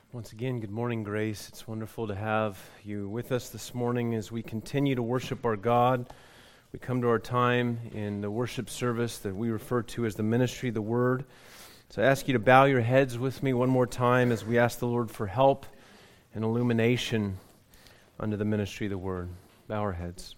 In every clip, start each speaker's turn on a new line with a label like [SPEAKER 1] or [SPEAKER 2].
[SPEAKER 1] Once again, good morning, Grace. It's wonderful to have you with us this morning as we continue to worship our God. We come to our time in the worship service that we refer to as the ministry of the Word. So I ask you to bow your heads with me one more time as we ask the Lord for help and illumination under the ministry of the Word. Bow our heads.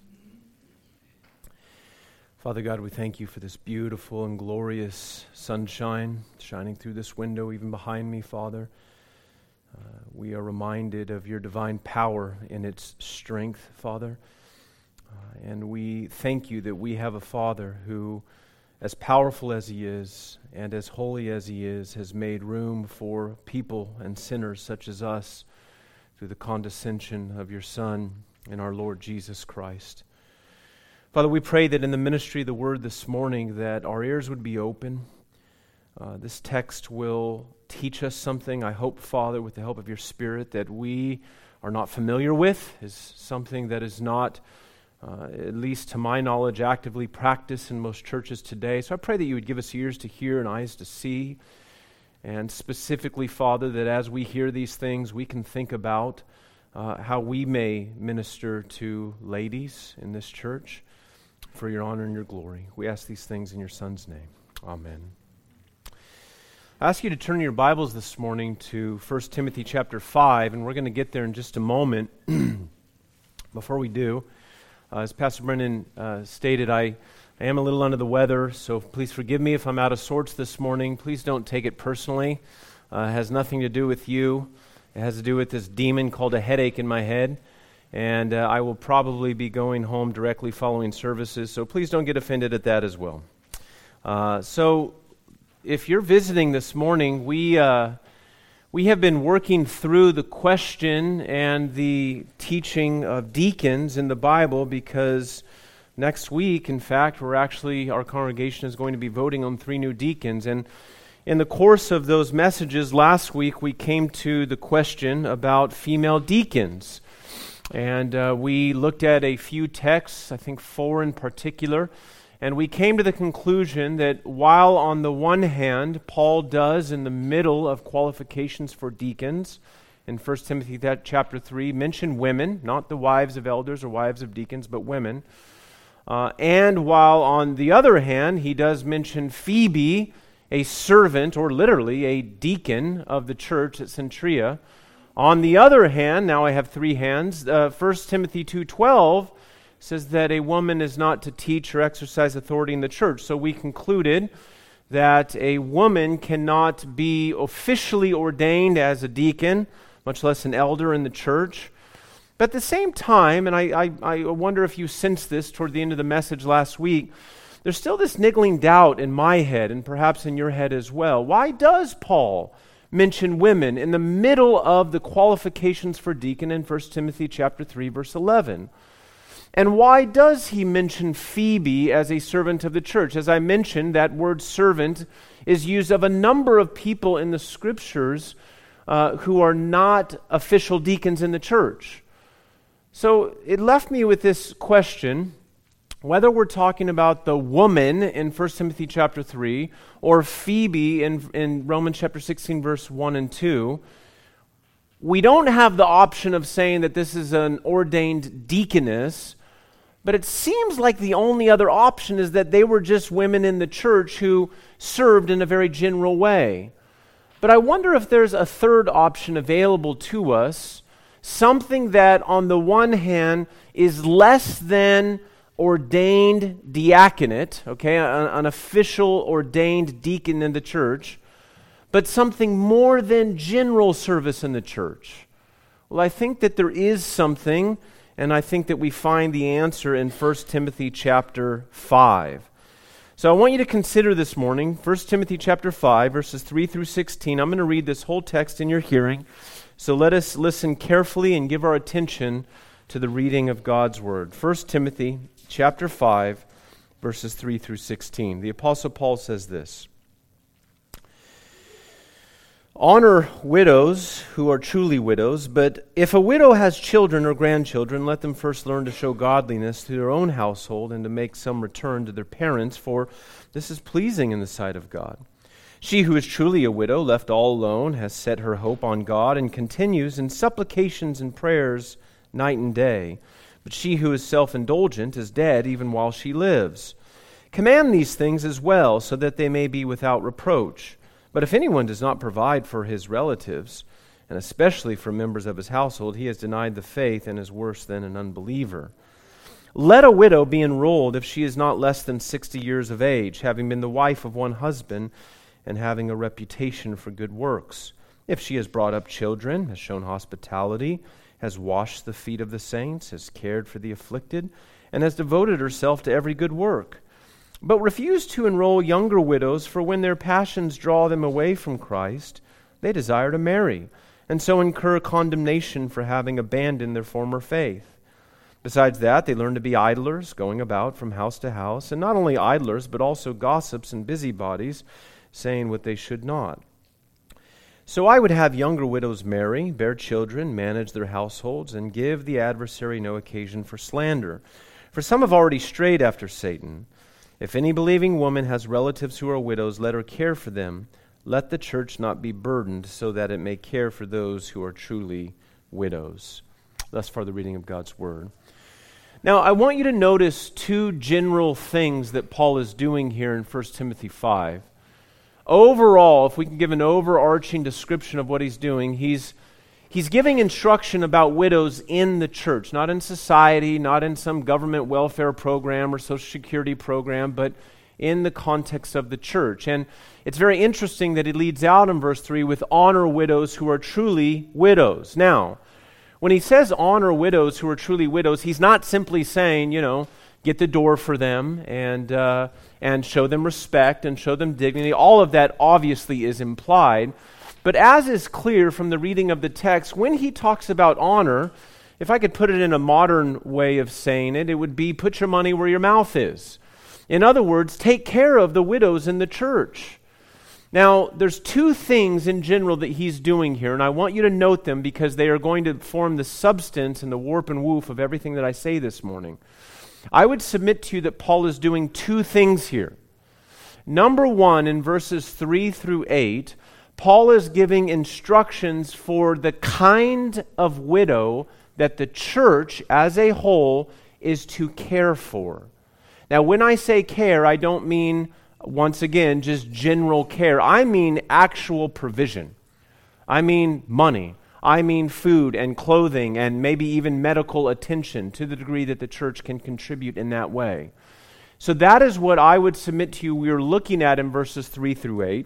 [SPEAKER 1] Father God, we thank you for this beautiful and glorious sunshine shining through this window, even behind me, Father. We are reminded of your divine power in its strength, Father. And we thank you that we have a Father who, as powerful as he is and as holy as he is, has made room for people and sinners such as us through the condescension of your Son and our Lord Jesus Christ. Father, we pray that in the ministry of the Word this morning that our ears would be open. This text will teach us something, I hope, Father, with the help of your Spirit, that we are not familiar with, is something that is not, at least to my knowledge, actively practiced in most churches today. So I pray that you would give us ears to hear and eyes to see, and specifically, Father, that as we hear these things, we can think about how we may minister to ladies in this church for your honor and your glory. We ask these things in your Son's name. Amen. I ask you to turn your Bibles this morning to 1 Timothy chapter 5, and we're going to get there in just a moment. Before we do, as Pastor Brendan stated, I am a little under the weather, so please forgive me if I'm out of sorts this morning. Please don't take it personally. It has nothing to do with you. It has to do with this demon called a headache in my head, and I will probably be going home directly following services, so please don't get offended at that as well. If you're visiting this morning, we have been working through the question and the teaching of deacons in the Bible because next week, in fact, our congregation is going to be voting on 3 new deacons. And in the course of those messages last week, we came to the question about female deacons. And we looked at a few texts, I think 4 in particular. And we came to the conclusion that while on the one hand, Paul does in the middle of qualifications for deacons, in 1 Timothy chapter 3, mention women, not the wives of elders or wives of deacons, but women. And while on the other hand, he does mention Phoebe, a servant, or literally a deacon of the church at Centria. On the other hand, now I have 3 hands, 1 Timothy 2:12, says that a woman is not to teach or exercise authority in the church. So we concluded that a woman cannot be officially ordained as a deacon, much less an elder in the church. But at the same time, and I wonder if you sensed this toward the end of the message last week, there's still this niggling doubt in my head and perhaps in your head as well. Why does Paul mention women in the middle of the qualifications for deacon in 1 Timothy chapter 3, verse 11? And why does he mention Phoebe as a servant of the church? As I mentioned, that word servant is used of a number of people in the Scriptures who are not official deacons in the church. So it left me with this question, whether we're talking about the woman in 1 Timothy chapter 3 or Phoebe in Romans chapter 16, verse 1 and 2, we don't have the option of saying that this is an ordained deaconess. But it seems like the only other option is that they were just women in the church who served in a very general way. But I wonder if there's a third option available to us, something that on the one hand is less than ordained diaconate, okay, an official ordained deacon in the church, but something more than general service in the church. Well, I think that there is something, and I think that we find the answer in 1 Timothy chapter 5. So I want you to consider this morning, 1 Timothy chapter 5, verses 3 through 16. I'm going to read this whole text in your hearing. So let us listen carefully and give our attention to the reading of God's Word. 1 Timothy chapter 5, verses 3 through 16. The Apostle Paul says this: Honor widows who are truly widows, but if a widow has children or grandchildren, let them first learn to show godliness to their own household and to make some return to their parents, for this is pleasing in the sight of God. She who is truly a widow, left all alone, has set her hope on God and continues in supplications and prayers night and day. But she who is self-indulgent is dead even while she lives. Command these things as well, so that they may be without reproach. But if anyone does not provide for his relatives, and especially for members of his household, he has denied the faith and is worse than an unbeliever. Let a widow be enrolled if she is not less than 60 years of age, having been the wife of one husband, and having a reputation for good works. If she has brought up children, has shown hospitality, has washed the feet of the saints, has cared for the afflicted, and has devoted herself to every good work. But refuse to enroll younger widows, for when their passions draw them away from Christ, they desire to marry, and so incur condemnation for having abandoned their former faith. Besides that, they learn to be idlers, going about from house to house, and not only idlers, but also gossips and busybodies, saying what they should not. So I would have younger widows marry, bear children, manage their households, and give the adversary no occasion for slander. For some have already strayed after Satan. If any believing woman has relatives who are widows, let her care for them. Let the church not be burdened, so that it may care for those who are truly widows. Thus far the reading of God's Word. Now, I want you to notice two general things that Paul is doing here in 1 Timothy 5. Overall, if we can give an overarching description of what he's doing, he's giving instruction about widows in the church, not in society, not in some government welfare program or social security program, but in the context of the church. And it's very interesting that he leads out in verse 3 with honor widows who are truly widows. Now, when he says honor widows who are truly widows, he's not simply saying, get the door for them and show them respect and show them dignity. All of that obviously is implied. But as is clear from the reading of the text, when he talks about honor, if I could put it in a modern way of saying it, it would be put your money where your mouth is. In other words, take care of the widows in the church. Now, there's two things in general that he's doing here, and I want you to note them because they are going to form the substance and the warp and woof of everything that I say this morning. I would submit to you that Paul is doing two things here. Number one, in verses 3 through 8, Paul is giving instructions for the kind of widow that the church as a whole is to care for. Now, when I say care, I don't mean, once again, just general care. I mean actual provision. I mean money. I mean food and clothing and maybe even medical attention to the degree that the church can contribute in that way. So that is what I would submit to you we are looking at in verses 3 through 8.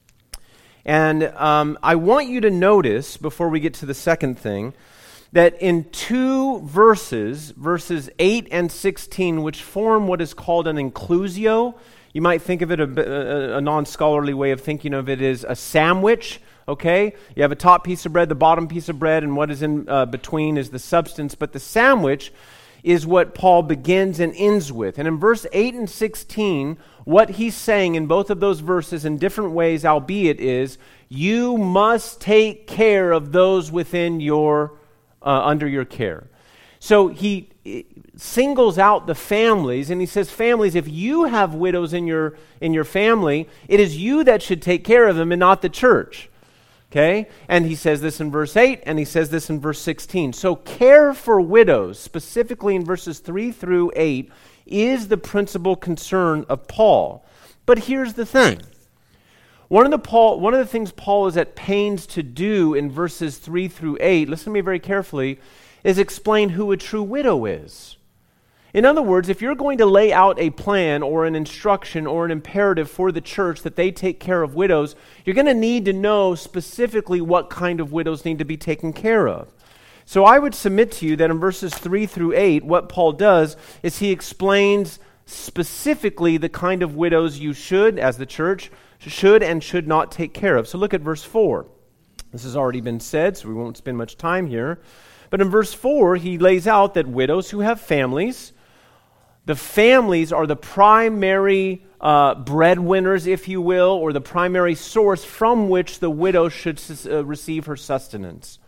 [SPEAKER 1] And I want you to notice, before we get to the second thing, that in two verses, verses 8 and 16, which form what is called an inclusio, you might think of it, a non-scholarly way of thinking of it is a sandwich. Okay, you have a top piece of bread, the bottom piece of bread, and what is in between is the substance. But the sandwich is what Paul begins and ends with. And in verse 8 and 16, what he's saying in both of those verses in different ways, albeit, is you must take care of those within your under your care. So he singles out the families, and he says, families, if you have widows in your family, it is you that should take care of them and not the church. Okay? And he says this in verse 8, and he says this in verse 16. So care for widows, specifically in verses 3 through 8, is the principal concern of Paul. But here's the thing. One of the things Paul is at pains to do in verses 3 through 8, listen to me very carefully, is explain who a true widow is. In other words, if you're going to lay out a plan or an instruction or an imperative for the church that they take care of widows, you're going to need to know specifically what kind of widows need to be taken care of. So I would submit to you that in verses 3 through 8, what Paul does is he explains specifically the kind of widows you should, as the church, should and should not take care of. So look at verse 4. This has already been said, so we won't spend much time here. But in verse 4, he lays out that widows who have families, the families are the primary breadwinners, if you will, or the primary source from which the widow should receive her sustenance.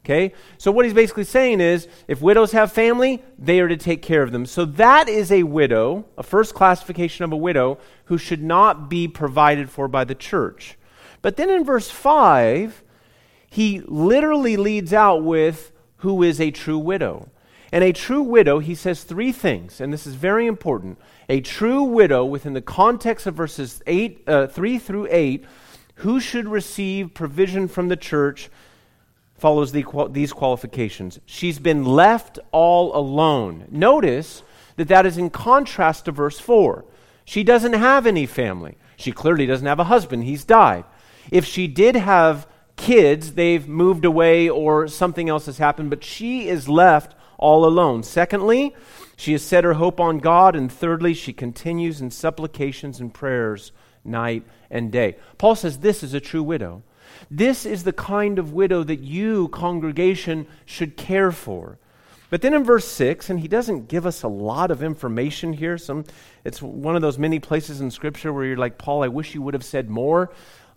[SPEAKER 1] Okay? So what he's basically saying is, if widows have family, they are to take care of them. So that is a widow, a first classification of a widow, who should not be provided for by the church. But then in verse 5, he literally leads out with who is a true widow. And a true widow, he says three things, and this is very important. A true widow, within the context of verses 3 through 8, who should receive provision from the church, follows these qualifications. She's been left all alone. Notice that is in contrast to verse 4. She doesn't have any family. She clearly doesn't have a husband. He's died. If she did have kids, they've moved away or something else has happened, but she is left all alone. Secondly, she has set her hope on God. And thirdly, she continues in supplications and prayers night and day. Paul says this is a true widow. This is the kind of widow that you, congregation, should care for. But then in verse 6, and he doesn't give us a lot of information here. It's one of those many places in Scripture where you're like, Paul, I wish you would have said more.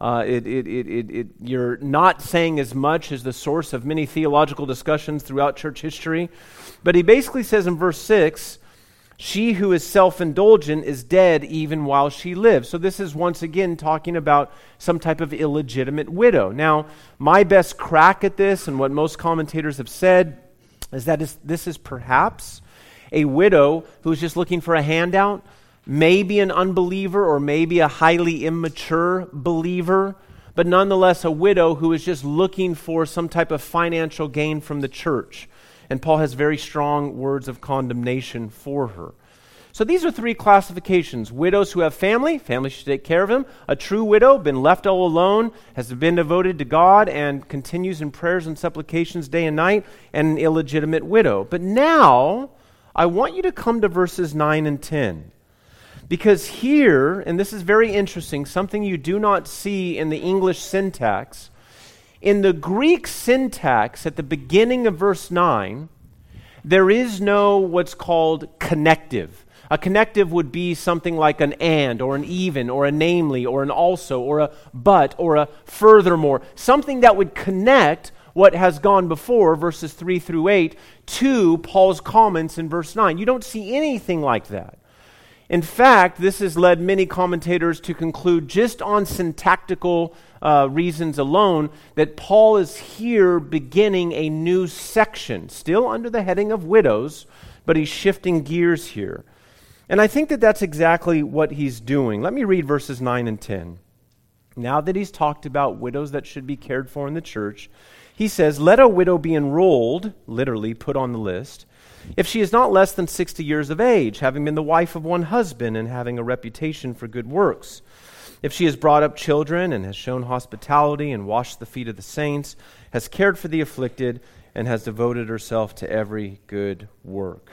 [SPEAKER 1] You're not saying as much as the source of many theological discussions throughout church history. But he basically says in verse 6, she who is self-indulgent is dead even while she lives. So this is once again talking about some type of illegitimate widow. Now, my best crack at this, and what most commentators have said, is that this is perhaps a widow who's just looking for a handout, maybe an unbeliever or maybe a highly immature believer, but nonetheless a widow who is just looking for some type of financial gain from the church. And Paul has very strong words of condemnation for her. So these are three classifications. Widows who have family should take care of them. A true widow, been left all alone, has been devoted to God and continues in prayers and supplications day and night, and an illegitimate widow. But now, I want you to come to verses 9 and 10. Because here, and this is very interesting, something you do not see in the English syntax, in the Greek syntax at the beginning of verse 9, there is no what's called connective. A connective would be something like an and, or an even, or a namely, or an also, or a but, or a furthermore. Something that would connect what has gone before, verses 3 through 8, to Paul's comments in verse 9. You don't see anything like that. In fact, this has led many commentators to conclude, just on syntactical reasons alone, that Paul is here beginning a new section, still under the heading of widows, but he's shifting gears here. And I think that's exactly what he's doing. Let me read verses 9 and 10. Now that he's talked about widows that should be cared for in the church, he says, "Let a widow be enrolled," literally put on the list, "if she is not less than 60 years of age, having been the wife of one husband and having a reputation for good works. If she has brought up children and has shown hospitality and washed the feet of the saints, has cared for the afflicted, and has devoted herself to every good work."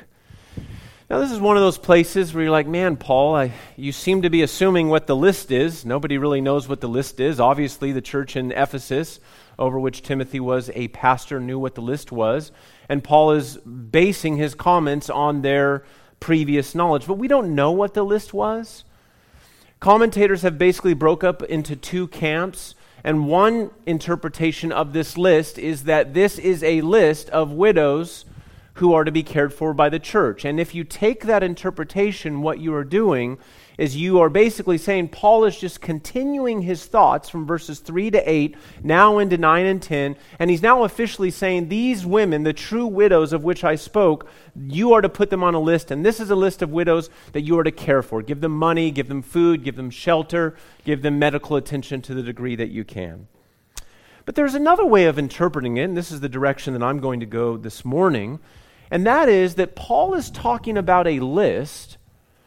[SPEAKER 1] Now, this is one of those places where you're like, man, Paul, you seem to be assuming what the list is. Nobody really knows what the list is. Obviously, the church in Ephesus, over which Timothy was a pastor, knew what the list was. And Paul is basing his comments on their previous knowledge. But we don't know what the list was. Commentators have basically broke up into two camps. And one interpretation of this list is that this is a list of widows who are to be cared for by the church. And if you take that interpretation, what you are doing is you are basically saying Paul is just continuing his thoughts from verses 3 to 8, now into 9 and 10, and he's now officially saying these women, the true widows of which I spoke, you are to put them on a list, and this is a list of widows that you are to care for. Give them money, give them food, give them shelter, give them medical attention to the degree that you can. But there's another way of interpreting it, and this is the direction that I'm going to go this morning, and that is that Paul is talking about a list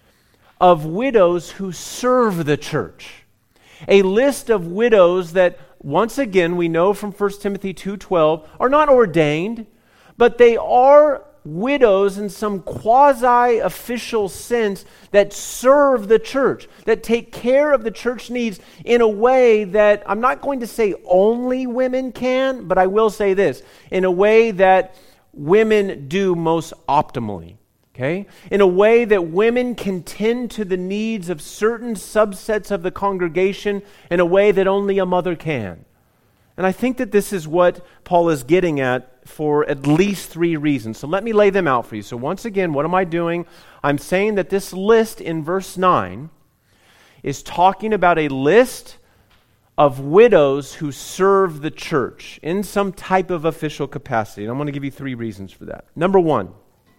[SPEAKER 1] of widows who serve the church. A list of widows that, once again, we know from 1 Timothy 2:12, are not ordained, but they are widows in some quasi-official sense that serve the church, that take care of the church needs in a way that, I'm not going to say only women can, but I will say this, in a way that women do most optimally. Okay? In a way that women can tend to the needs of certain subsets of the congregation in a way that only a mother can. And I think that this is what Paul is getting at for at least 3 reasons. So let me lay them out for you. So once again, what am I doing? I'm saying that this list in verse 9 is talking about a list of widows who serve the church in some type of official capacity. And I'm going to give you 3 reasons for that. Number 1,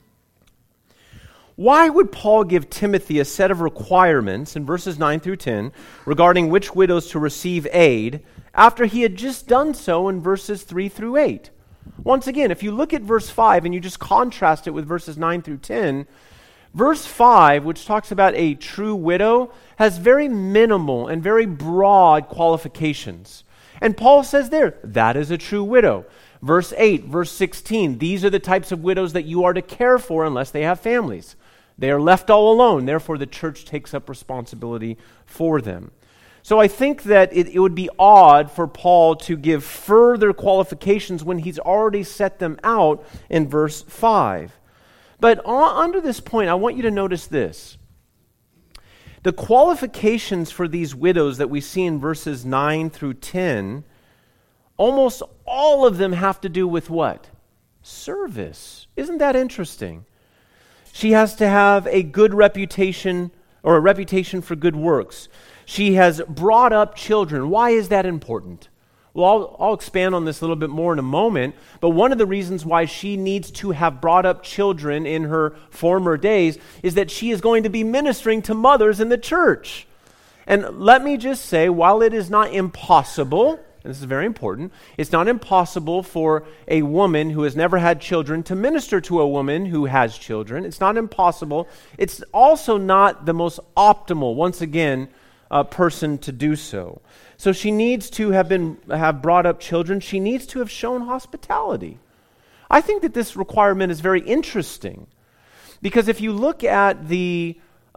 [SPEAKER 1] why would Paul give Timothy a set of requirements in verses 9 through 10 regarding which widows to receive aid after he had just done so in verses 3 through 8? Once again, if you look at verse 5 and you just contrast it with verses 9 through 10, verse 5, which talks about a true widow, has very minimal and very broad qualifications. And Paul says there, that is a true widow. Verse 8, verse 16, these are the types of widows that you are to care for unless they have families. They are left all alone, therefore the church takes up responsibility for them. So I think that it would be odd for Paul to give further qualifications when he's already set them out in verse 5. But under this point, I want you to notice this. The qualifications for these widows that we see in verses 9 through 10, almost all of them have to do with what? Service. Isn't that interesting? She has to have a good reputation, or a reputation for good works. She has brought up children. Why is that important? Well, I'll expand on this a little bit more in a moment, but one of the reasons why she needs to have brought up children in her former days is that she is going to be ministering to mothers in the church. And let me just say, while it is not impossible, and this is very important, it's not impossible for a woman who has never had children to minister to a woman who has children. It's not impossible. It's also not the most optimal, once again, person to do so. So she needs to have brought up children. She needs to have shown hospitality. I think that this requirement is very interesting because if you look at the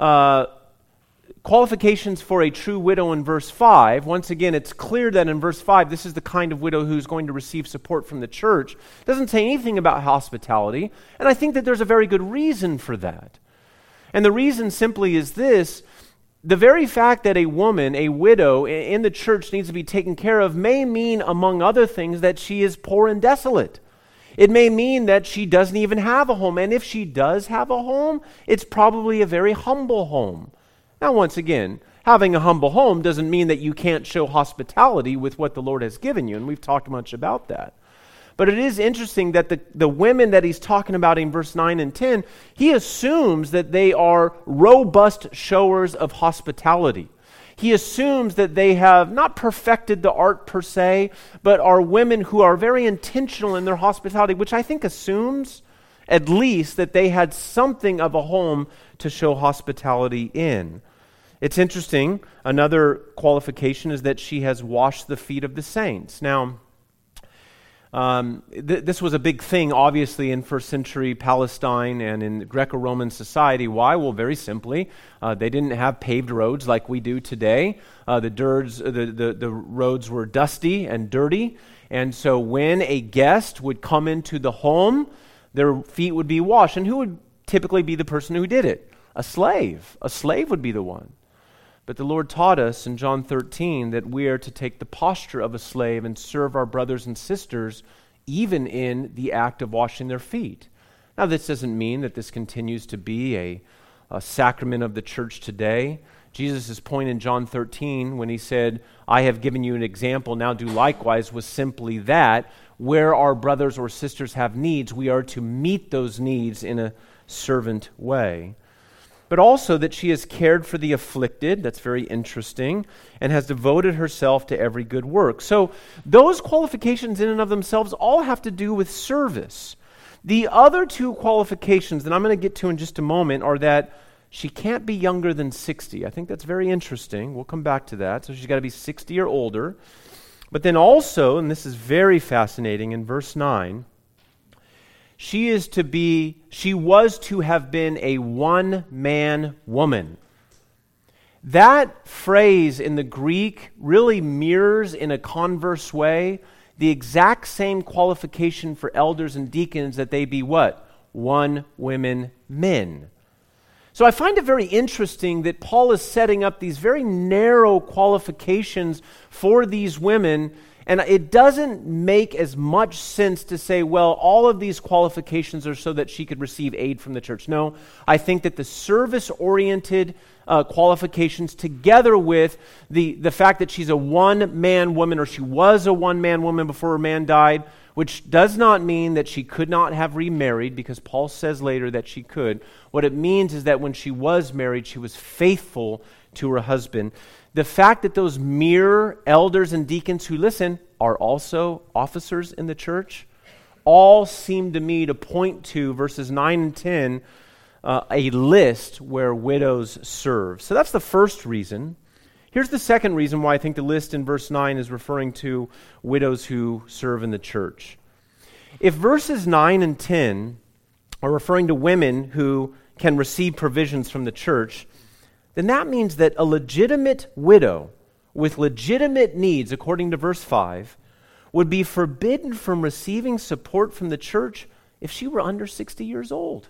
[SPEAKER 1] qualifications for a true widow in verse 5, once again, it's clear that in verse 5, this is the kind of widow who's going to receive support from the church. It doesn't say anything about hospitality, and I think that there's a very good reason for that. And the reason simply is this: the very fact that a woman, a widow in the church needs to be taken care of may mean, among other things, that she is poor and desolate. It may mean that she doesn't even have a home, and if she does have a home, it's probably a very humble home. Now, once again, having a humble home doesn't mean that you can't show hospitality with what the Lord has given you, and we've talked much about that. But it is interesting that the women that he's talking about in verse 9 and 10, he assumes that they are robust showers of hospitality. He assumes that they have not perfected the art per se, but are women who are very intentional in their hospitality, which I think assumes at least that they had something of a home to show hospitality in. It's interesting, another qualification is that she has washed the feet of the saints. Now, this was a big thing, obviously, in first century Palestine and in Greco-Roman society. Why? Well, very simply, they didn't have paved roads like we do today. The roads were dusty and dirty, and so when a guest would come into the home, their feet would be washed. And who would typically be the person who did it? A slave. A slave would be the one. But the Lord taught us in John 13 that we are to take the posture of a slave and serve our brothers and sisters even in the act of washing their feet. Now, this doesn't mean that this continues to be a sacrament of the church today. Jesus' point in John 13 when he said, I have given you an example, now do likewise, was simply that where our brothers or sisters have needs, we are to meet those needs in a servant way. But also that she has cared for the afflicted, that's very interesting, and has devoted herself to every good work. So those qualifications in and of themselves all have to do with service. The other 2 qualifications that I'm going to get to in just a moment are that she can't be younger than 60. I think that's very interesting. We'll come back to that. So she's got to be 60 or older. But then also, and this is very fascinating, in verse 9, she was to have been a one-man woman. That phrase in the Greek really mirrors in a converse way the exact same qualification for elders and deacons that they be what? One women men. So I find it very interesting that Paul is setting up these very narrow qualifications for these women, and it doesn't make as much sense to say, well, all of these qualifications are so that she could receive aid from the church. No, I think that the service-oriented qualifications, together with the fact that she's a one-man woman, or she was a one-man woman before her man died, which does not mean that she could not have remarried, because Paul says later that she could. What it means is that when she was married, she was faithful to her husband. The fact that those mere elders and deacons who listen are also officers in the church, all seem to me to point to verses 9 and 10, a list where widows serve. So that's the first reason. Here's the second reason why I think the list in verse 9 is referring to widows who serve in the church. If verses 9 and 10 are referring to women who can receive provisions from the church, then that means that a legitimate widow with legitimate needs, according to verse 5, would be forbidden from receiving support from the church if she were under 60 years old.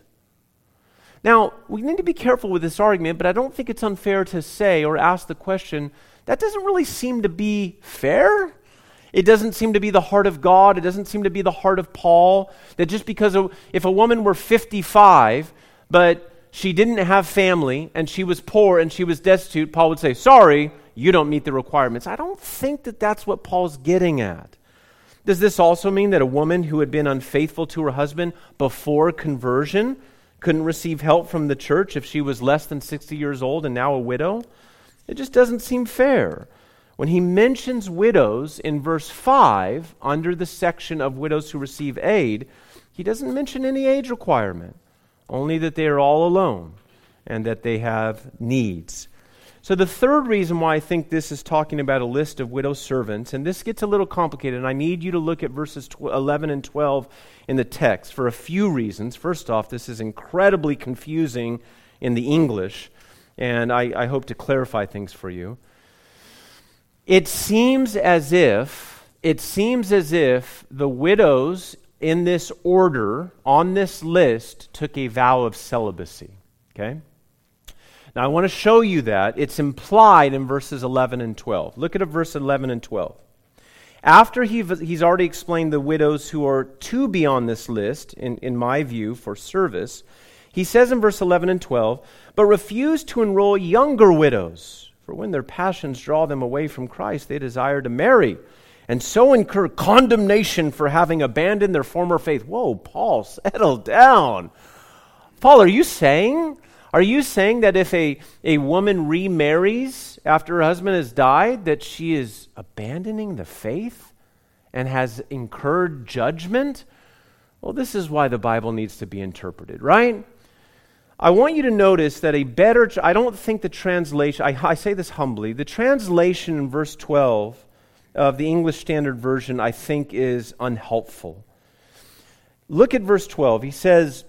[SPEAKER 1] Now, we need to be careful with this argument, but I don't think it's unfair to say or ask the question, that doesn't really seem to be fair. It doesn't seem to be the heart of God. It doesn't seem to be the heart of Paul, that just because if a woman were 55, but she didn't have family, and she was poor, and she was destitute, Paul would say, sorry, you don't meet the requirements. I don't think that that's what Paul's getting at. Does this also mean that a woman who had been unfaithful to her husband before conversion couldn't receive help from the church if she was less than 60 years old and now a widow? It just doesn't seem fair. When he mentions widows in verse 5, under the section of widows who receive aid, he doesn't mention any age requirement, only that they are all alone and that they have needs. So the third reason why I think this is talking about a list of widow servants, and this gets a little complicated, and I need you to look at verses 11 and 12 in the text for a few reasons. First off, this is incredibly confusing in the English, and I hope to clarify things for you. It seems as if the widows in this order, on this list, took a vow of celibacy. Okay? Now, I want to show you that. It's implied in verses 11 and 12. Look at verse 11 and 12. After he's already explained the widows who are to be on this list, in my view, for service, he says in verse 11 and 12, but refuse to enroll younger widows, for when their passions draw them away from Christ, they desire to marry, and so incur condemnation for having abandoned their former faith. Whoa, Paul, settle down. Paul, are you saying that if a woman remarries after her husband has died, that she is abandoning the faith and has incurred judgment? Well, this is why the Bible needs to be interpreted, right? I want you to notice that I don't think the translation, I say this humbly, the translation in verse 12 of the English Standard Version, I think, is unhelpful. Look at verse 12. He says,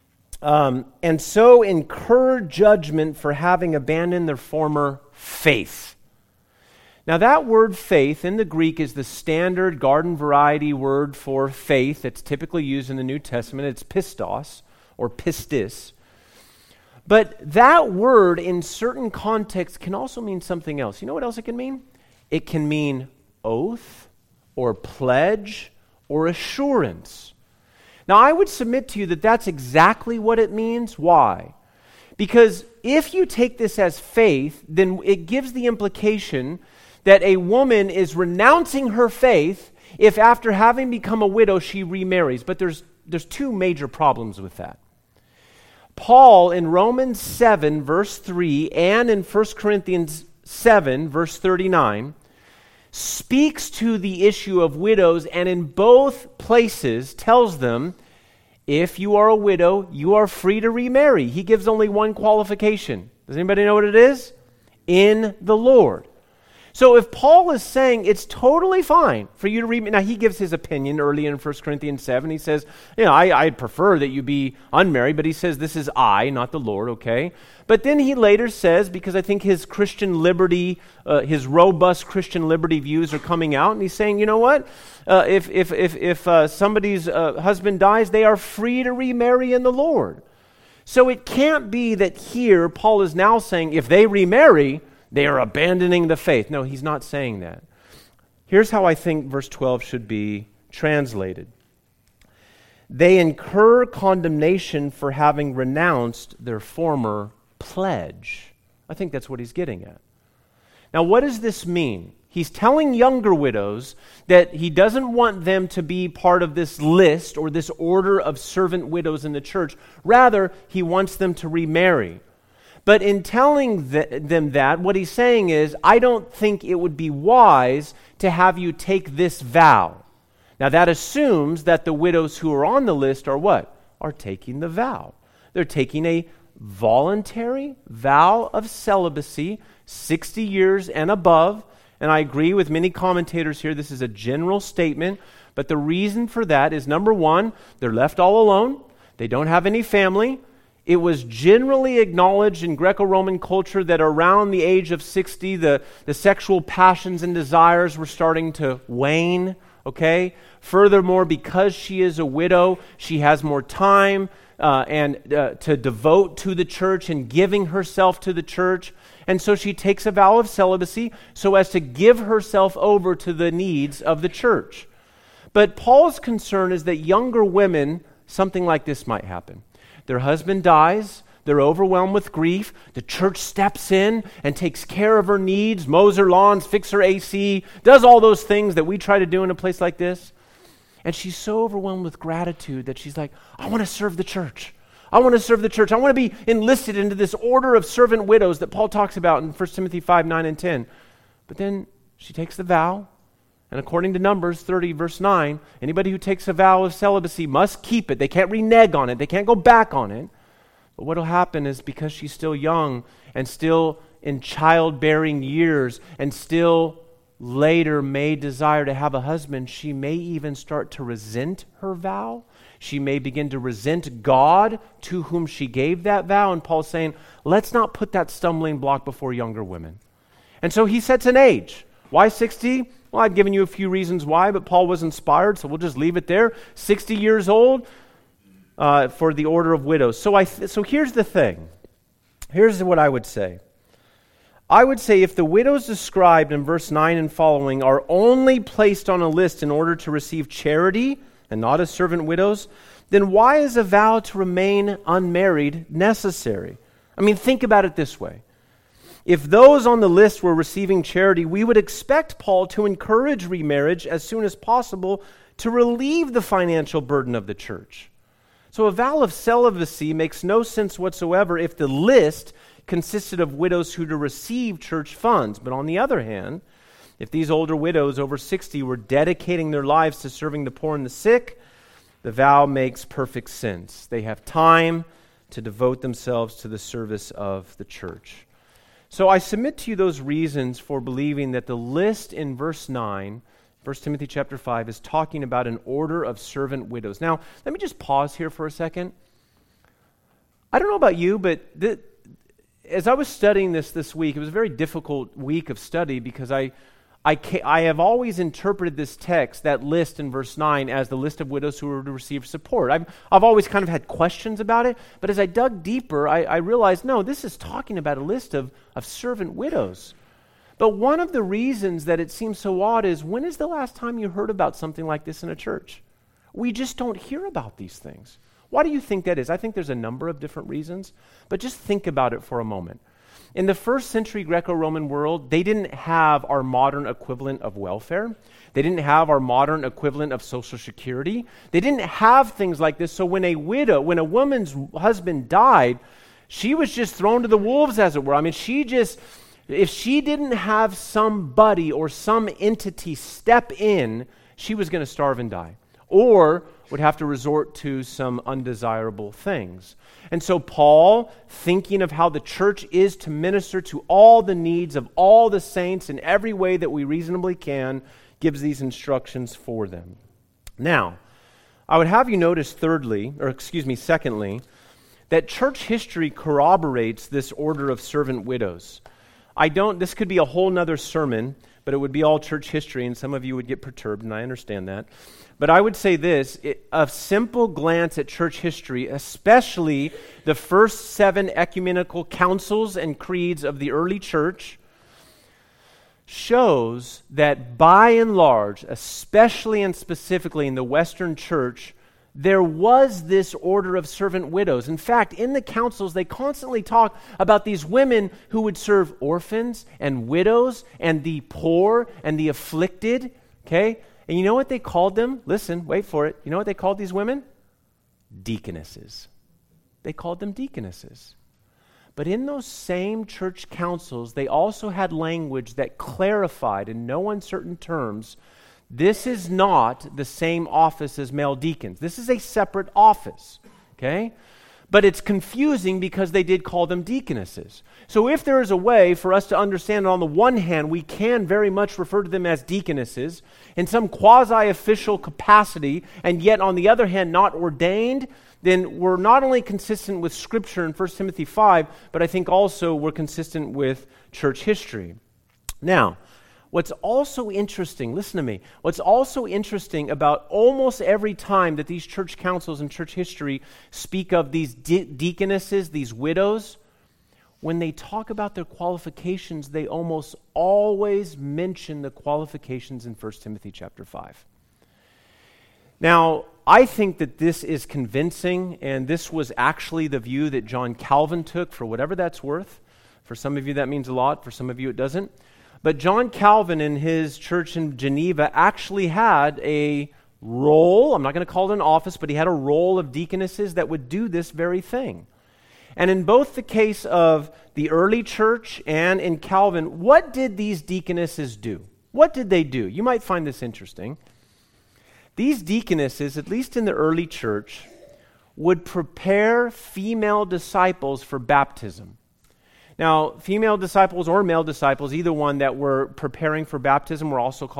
[SPEAKER 1] and so incur judgment for having abandoned their former faith. Now that word faith in the Greek is the standard garden variety word for faith that's typically used in the New Testament. It's pistos or pistis. But that word in certain contexts can also mean something else. You know what else it can mean? It can mean oath or pledge or assurance. Now, I would submit to you that that's exactly what it means. Why? Because if you take this as faith, then it gives the implication that a woman is renouncing her faith if after having become a widow, she remarries. But there's two major problems with that. Paul in Romans 7, verse 3, and in 1 Corinthians 7, verse 39, speaks to the issue of widows, and in both places tells them, if you are a widow, you are free to remarry. He gives only one qualification. Does anybody know what it is? In the Lord. So if Paul is saying it's totally fine for you to remarry, now he gives his opinion early in 1 Corinthians 7. He says, I'd prefer that you be unmarried, but he says this is I, not the Lord, okay? But then he later says, because I think his Christian liberty, his robust Christian liberty views are coming out, and he's saying, you know what? If somebody's husband dies, they are free to remarry in the Lord. So it can't be that here Paul is now saying if they remarry, they are abandoning the faith. No, he's not saying that. Here's how I think verse 12 should be translated. They incur condemnation for having renounced their former pledge. I think that's what he's getting at. Now, what does this mean? He's telling younger widows that he doesn't want them to be part of this list or this order of servant widows in the church. Rather, he wants them to remarry. But in telling them that, what he's saying is, I don't think it would be wise to have you take this vow. Now, that assumes that the widows who are on the list are what? Are taking the vow. They're taking a voluntary vow of celibacy, 60 years and above. And I agree with many commentators here, this is a general statement. But the reason for that is, number one, they're left all alone. They don't have any family. It was generally acknowledged in Greco-Roman culture that around the age of 60, the sexual passions and desires were starting to wane. Okay. Furthermore, because she is a widow, she has more time to devote to the church and giving herself to the church. And so she takes a vow of celibacy so as to give herself over to the needs of the church. But Paul's concern is that younger women, something like this might happen. Their husband dies. They're overwhelmed with grief. The church steps in and takes care of her needs, mows her lawns, fixes her AC, does all those things that we try to do in a place like this. And she's so overwhelmed with gratitude that she's like, I want to serve the church. I want to serve the church. I want to be enlisted into this order of servant widows that Paul talks about in 1 Timothy 5, 9, and 10. But then she takes the vow. And according to Numbers 30, verse 9, anybody who takes a vow of celibacy must keep it. They can't renege on it. They can't go back on it. But what will happen is because she's still young and still in childbearing years and still later may desire to have a husband, she may even start to resent her vow. She may begin to resent God to whom she gave that vow. And Paul's saying, let's not put that stumbling block before younger women. And so he sets an age. Why 60? Well, I've given you a few reasons why, but Paul was inspired, so we'll just leave it there. 60 years old for the order of widows. So here's the thing. Here's what I would say. I would say if the widows described in verse 9 and following are only placed on a list in order to receive charity and not as servant widows, then why is a vow to remain unmarried necessary? I mean, think about it this way. If those on the list were receiving charity, we would expect Paul to encourage remarriage as soon as possible to relieve the financial burden of the church. So a vow of celibacy makes no sense whatsoever if the list consisted of widows who to receive church funds. But on the other hand, if these older widows over 60 were dedicating their lives to serving the poor and the sick, the vow makes perfect sense. They have time to devote themselves to the service of the church. So I submit to you those reasons for believing that the list in verse 9, 1 Timothy chapter 5, is talking about an order of servant widows. Now, let me just pause here for a second. I don't know about you, but as I was studying this week, it was a very difficult week of study because I have always interpreted this text, that list in verse 9, as the list of widows who were to receive support. I've always kind of had questions about it, but as I dug deeper, I realized, no, this is talking about a list of servant widows. But one of the reasons that it seems so odd is, when is the last time you heard about something like this in a church? We just don't hear about these things. Why do you think that is? I think there's a number of different reasons, but just think about it for a moment. In the first century Greco-Roman world, they didn't have our modern equivalent of welfare. They didn't have our modern equivalent of Social Security. They didn't have things like this. So when a woman's husband died, she was just thrown to the wolves, as it were. I mean, if she didn't have somebody or some entity step in, she was going to starve and die, or would have to resort to some undesirable things. And so Paul, thinking of how the church is to minister to all the needs of all the saints in every way that we reasonably can, gives these instructions for them. Now, I would have you notice secondly, that church history corroborates this order of servant widows. This could be a whole nother sermon, but it would be all church history, and some of you would get perturbed, and I understand that. But I would say this, a simple glance at church history, especially the first 7 ecumenical councils and creeds of the early church, shows that by and large, especially and specifically in the Western church, there was this order of servant widows. In fact, in the councils, they constantly talk about these women who would serve orphans and widows and the poor and the afflicted, okay? And you know what they called them? Listen, wait for it. You know what they called these women? Deaconesses. They called them deaconesses. But in those same church councils, they also had language that clarified in no uncertain terms, this is not the same office as male deacons. This is a separate office, okay? But it's confusing because they did call them deaconesses. So if there is a way for us to understand, on the one hand, we can very much refer to them as deaconesses in some quasi-official capacity, and yet on the other hand, not ordained, then we're not only consistent with Scripture in 1 Timothy 5, but I think also we're consistent with church history. Now, what's also interesting, listen to me, what's also interesting about almost every time that these church councils and church history speak of these deaconesses, these widows, when they talk about their qualifications, they almost always mention the qualifications in 1 Timothy chapter 5. Now, I think that this is convincing, and this was actually the view that John Calvin took, for whatever that's worth. For some of you that means a lot, for some of you it doesn't. But John Calvin in his church in Geneva actually had a role, I'm not going to call it an office, but he had a role of deaconesses that would do this very thing. And in both the case of the early church and in Calvin, what did these deaconesses do? What did they do? You might find this interesting. These deaconesses, at least in the early church, would prepare female disciples for baptism. Now, female disciples or male disciples, either one that were preparing for baptism, were also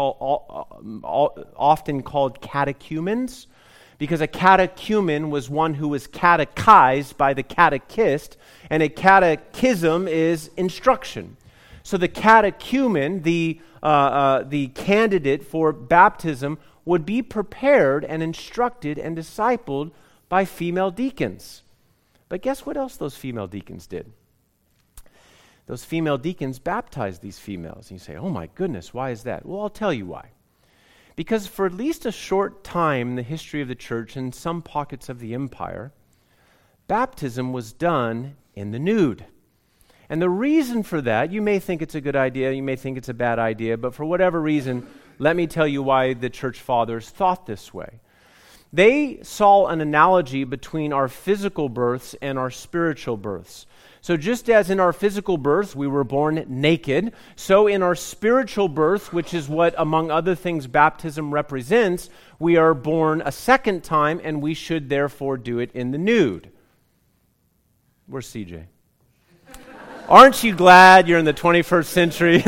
[SPEAKER 1] often called catechumens, because a catechumen was one who was catechized by the catechist, and a catechism is instruction. So the catechumen, the candidate for baptism, would be prepared and instructed and discipled by female deacons. But guess what else those female deacons did? Those female deacons baptized these females. And you say, oh my goodness, why is that? Well, I'll tell you why. Because for at least a short time in the history of the church and some pockets of the empire, baptism was done in the nude. And the reason for that, you may think it's a good idea, you may think it's a bad idea, but for whatever reason, let me tell you why the church fathers thought this way. They saw an analogy between our physical births and our spiritual births. So just as in our physical birth we were born naked, so in our spiritual birth, which is what, among other things, baptism represents, we are born a second time, and we should therefore do it in the nude. Where's CJ? Aren't you glad you're in the 21st century?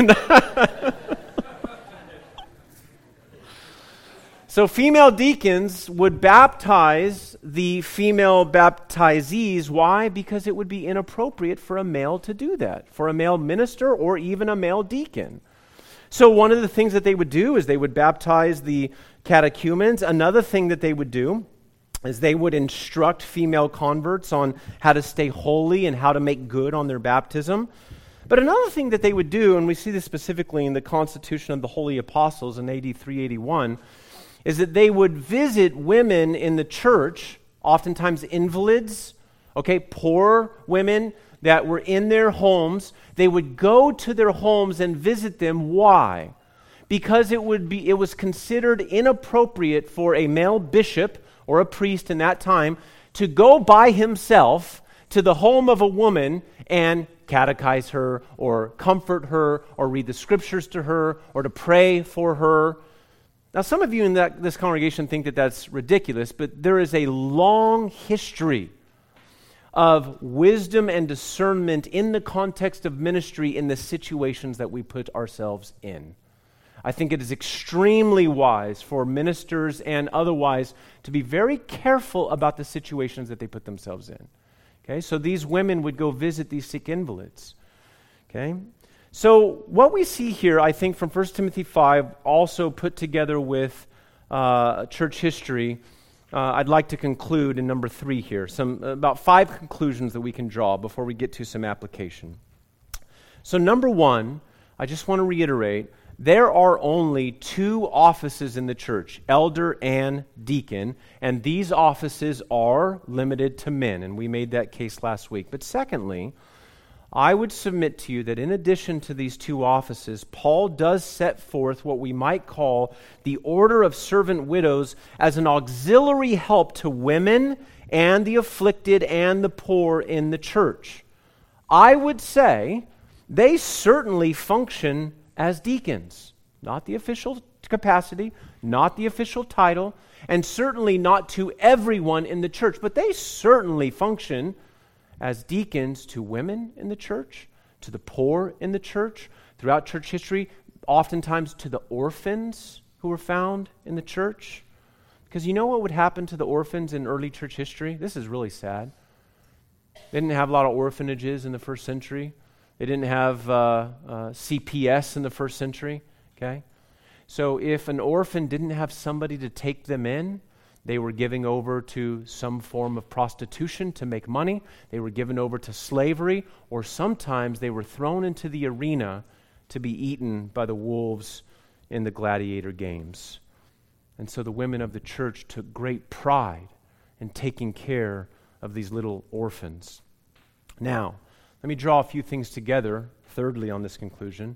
[SPEAKER 1] So female deacons would baptize the female baptizees. Why? Because it would be inappropriate for a male to do that, for a male minister or even a male deacon. So one of the things that they would do is they would baptize the catechumens. Another thing that they would do is they would instruct female converts on how to stay holy and how to make good on their baptism. But another thing that they would do, and we see this specifically in the Constitution of the Holy Apostles in AD 381, is that they would visit women in the church, oftentimes invalids, poor women that were in their homes. They would go to their homes and visit them. Why? Because it was considered inappropriate for a male bishop or a priest in that time to go by himself to the home of a woman and catechize her or comfort her or read the scriptures to her or to pray for her. Now, some of you in this congregation think that that's ridiculous, but there is a long history of wisdom and discernment in the context of ministry in the situations that we put ourselves in. I think it is extremely wise for ministers and otherwise to be very careful about the situations that they put themselves in. Okay, so these women would go visit these sick invalids. Okay, So what we see here, I think, from 1 Timothy 5, also put together with church history, I'd like to conclude in number 3 here. About 5 conclusions that we can draw before we get to some application. So number 1, I just want to reiterate, there are only 2 offices in the church, elder and deacon, and these offices are limited to men, and we made that case last week. But secondly, I would submit to you that in addition to these 2 offices, Paul does set forth what we might call the order of servant widows as an auxiliary help to women and the afflicted and the poor in the church. I would say they certainly function as deacons, not the official capacity, not the official title, and certainly not to everyone in the church, but they certainly function as deacons to women in the church, to the poor in the church, throughout church history, oftentimes to the orphans who were found in the church. Because you know what would happen to the orphans in early church history? This is really sad. They didn't have a lot of orphanages in the first century. They didn't have CPS in the first century, okay? So if an orphan didn't have somebody to take them in, they were giving over to some form of prostitution to make money. They were given over to slavery, or sometimes they were thrown into the arena to be eaten by the wolves in the gladiator games. And so the women of the church took great pride in taking care of these little orphans. Now, let me draw a few things together, thirdly, on this conclusion.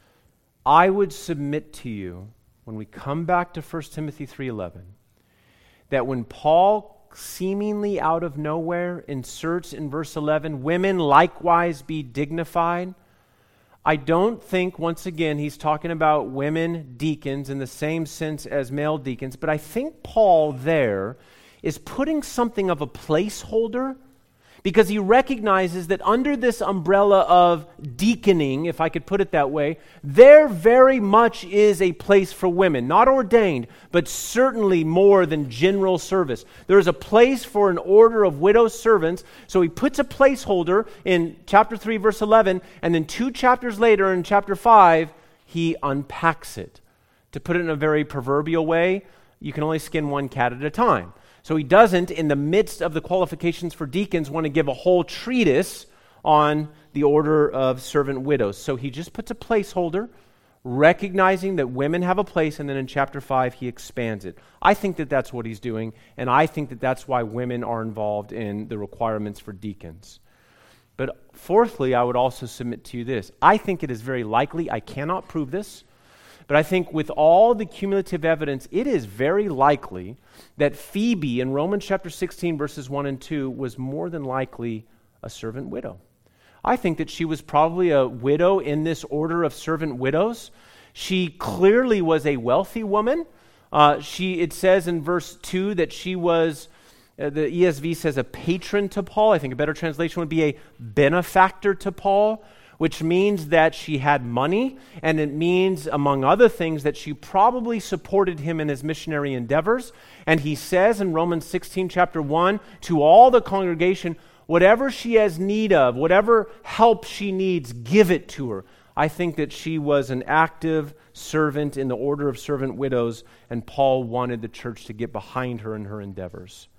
[SPEAKER 1] I would submit to you, when we come back to 1 Timothy 3:11, that when Paul seemingly out of nowhere inserts in verse 11, women likewise be dignified, I don't think, once again, he's talking about women deacons in the same sense as male deacons, but I think Paul there is putting something of a placeholder because he recognizes that under this umbrella of deaconing, if I could put it that way, there very much is a place for women, not ordained, but certainly more than general service. There is a place for an order of widow servants, so he puts a placeholder in chapter 3, verse 11, and then 2 chapters later in chapter 5, he unpacks it. To put it in a very proverbial way, you can only skin one cat at a time. So he doesn't, in the midst of the qualifications for deacons, want to give a whole treatise on the order of servant widows. So he just puts a placeholder, recognizing that women have a place, and then in chapter 5 he expands it. I think that that's what he's doing, and I think that that's why women are involved in the requirements for deacons. But fourthly, I would also submit to you this. I think it is very likely, I cannot prove this, but I think with all the cumulative evidence, it is very likely that Phoebe in Romans chapter 16, verses 1 and 2, was more than likely a servant widow. I think that she was probably a widow in this order of servant widows. She clearly was a wealthy woman. It says in verse 2 that she was, the ESV says, a patron to Paul. I think a better translation would be a benefactor to Paul, which means that she had money, and it means, among other things, that she probably supported him in his missionary endeavors. And he says in Romans 16, chapter 1, to all the congregation, whatever she has need of, whatever help she needs, give it to her. I think that she was an active servant in the order of servant widows, and Paul wanted the church to get behind her in her endeavors.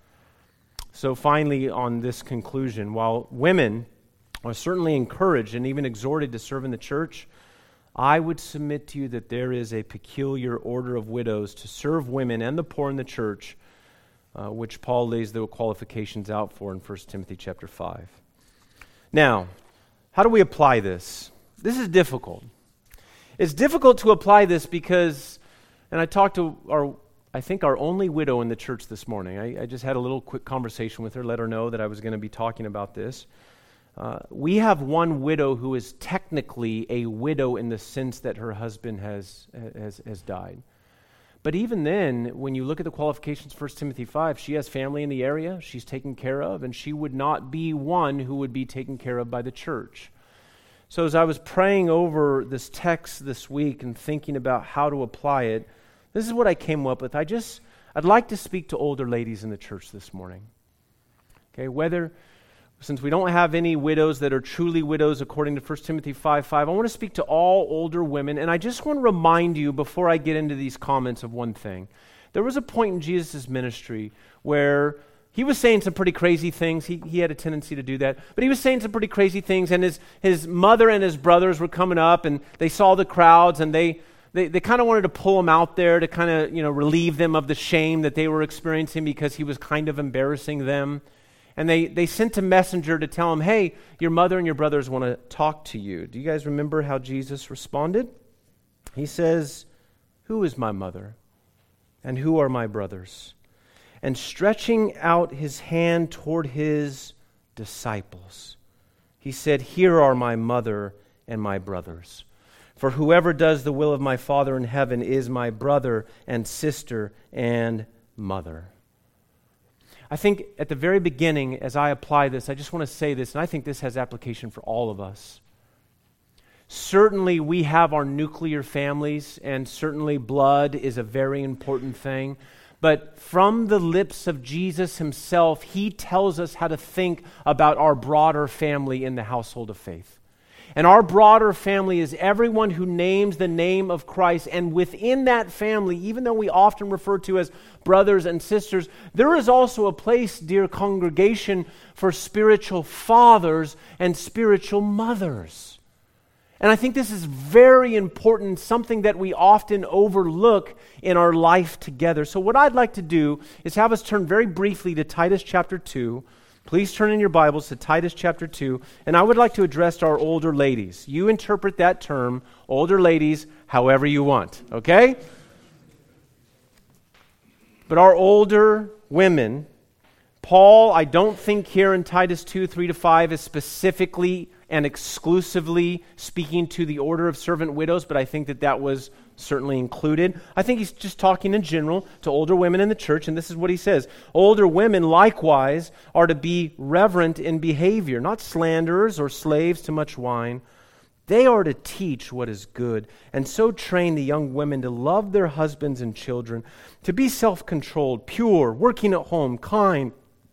[SPEAKER 1] So finally, on this conclusion, while women are certainly encouraged and even exhorted to serve in the church, I would submit to you that there is a peculiar order of widows to serve women and the poor in the church, which Paul lays the qualifications out for in 1 Timothy chapter 5. Now, how do we apply this? This is difficult. It's difficult to apply this because, and I talked to our only widow in the church this morning. I just had a little quick conversation with her, let her know that I was going to be talking about this. We have one widow who is technically a widow in the sense that her husband has died. But even then, when you look at the qualifications, 1 Timothy 5, she has family in the area she's taken care of, and she would not be one who would be taken care of by the church. So as I was praying over this text this week and thinking about how to apply it, this is what I came up with. I'd like to speak to older ladies in the church this morning. Okay, whether since we don't have any widows that are truly widows according to 1 Timothy 5:5, I want to speak to all older women, and I just want to remind you before I get into these comments of one thing. There was a point in Jesus' ministry where he was saying some pretty crazy things. He had a tendency to do that. But he was saying some pretty crazy things, and his mother and his brothers were coming up, and they saw the crowds, and they kind of wanted to pull him out there to kind of, relieve them of the shame that they were experiencing because he was kind of embarrassing them. And they sent a messenger to tell him, hey, your mother and your brothers want to talk to you. Do you guys remember how Jesus responded? He says, who is my mother? And who are my brothers? And stretching out his hand toward his disciples, he said, here are my mother and my brothers. For whoever does the will of my Father in heaven is my brother and sister and mother. I think at the very beginning, as I apply this, I just want to say this, and I think this has application for all of us. Certainly we have our nuclear families, and certainly blood is a very important thing. But from the lips of Jesus himself, he tells us how to think about our broader family in the household of faith. And our broader family is everyone who names the name of Christ. And within that family, even though we often refer to as brothers and sisters, there is also a place, dear congregation, for spiritual fathers and spiritual mothers. And I think this is very important, something that we often overlook in our life together. So what I'd like to do is have us turn very briefly to Titus chapter 2. Please turn in your Bibles to Titus chapter 2. And I would like to address our older ladies. You interpret that term, older ladies, however you want, okay? But our older women, Paul, I don't think here in Titus 2, 3-5 is specifically and exclusively speaking to the order of servant widows, but I think that was certainly included. I think he's just talking in general to older women in the church, and this is what he says. Older women likewise are to be reverent in behavior, not slanderers or slaves to much wine. They are to teach what is good, and so train the young women to love their husbands and children, to be self-controlled, pure, working at home, kind,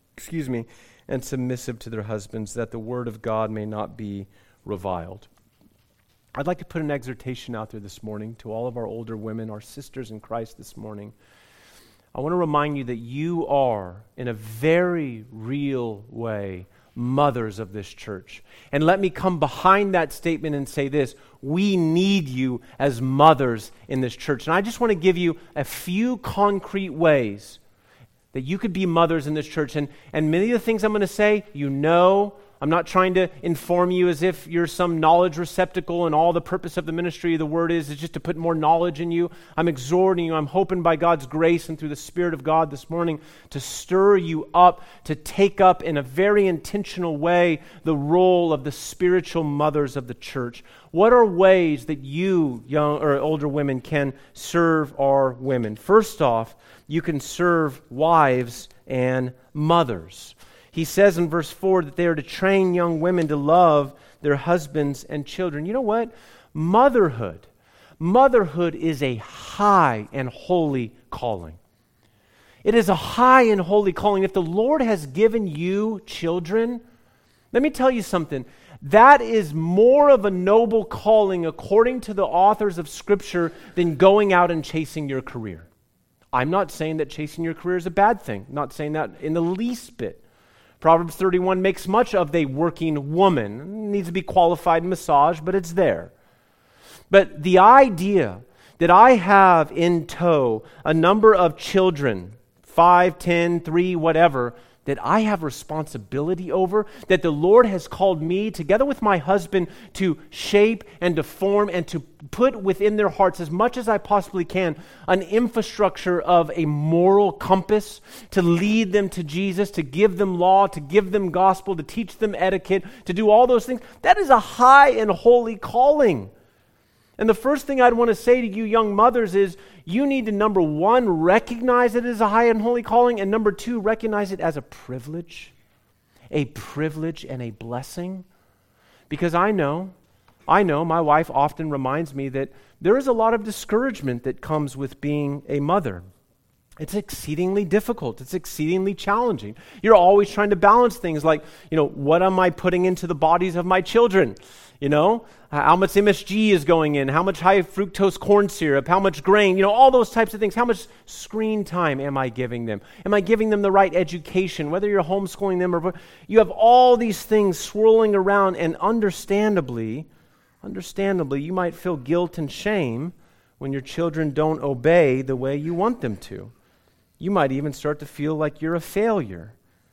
[SPEAKER 1] and submissive to their husbands, that the word of God may not be reviled. I'd like to put an exhortation out there this morning to all of our older women, our sisters in Christ this morning. I want to remind you that you are, in a very real way, mothers of this church. And let me come behind that statement and say this: we need you as mothers in this church. And I just want to give you a few concrete ways that you could be mothers in this church. And many of the things I'm going to say, I'm not trying to inform you as if you're some knowledge receptacle and all the purpose of the ministry of the word is just to put more knowledge in you. I'm exhorting you. I'm hoping by God's grace and through the Spirit of God this morning to stir you up, to take up in a very intentional way the role of the spiritual mothers of the church. What are ways that you, young or older women, can serve our women? First off, you can serve wives and mothers. He says in verse 4 that they are to train young women to love their husbands and children. You know what? Motherhood is a high and holy calling. It is a high and holy calling. If the Lord has given you children, let me tell you something. That is more of a noble calling according to the authors of Scripture than going out and chasing your career. I'm not saying that chasing your career is a bad thing. I'm not saying that in the least bit. Proverbs 31 makes much of the working woman. It needs to be qualified and massaged, but it's there. But the idea that I have in tow a number of children, 5, 10, 3, whatever, that I have responsibility over, that the Lord has called me, together with my husband, to shape and to form and to put within their hearts, as much as I possibly can, an infrastructure of a moral compass to lead them to Jesus, to give them law, to give them gospel, to teach them etiquette, to do all those things. That is a high and holy calling. And the first thing I'd want to say to you young mothers is you need to, number one, recognize it as a high and holy calling, and number two, recognize it as a privilege and a blessing. Because I know, my wife often reminds me that there is a lot of discouragement that comes with being a mother. It's exceedingly difficult. It's exceedingly challenging. You're always trying to balance things like, what am I putting into the bodies of my children? How much MSG is going in, how much high fructose corn syrup, how much grain, all those types of things. How much screen time am I giving them? Am I giving them the right education? Whether you're homeschooling them or you have all these things swirling around, and understandably, you might feel guilt and shame when your children don't obey the way you want them to. You might even start to feel like you're a failure.